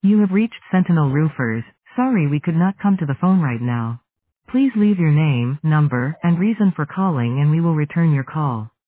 You have reached Sentinel Roofers. Sorry we could not come to the phone right now. Please leave your name, number, and reason for calling and we will return your call.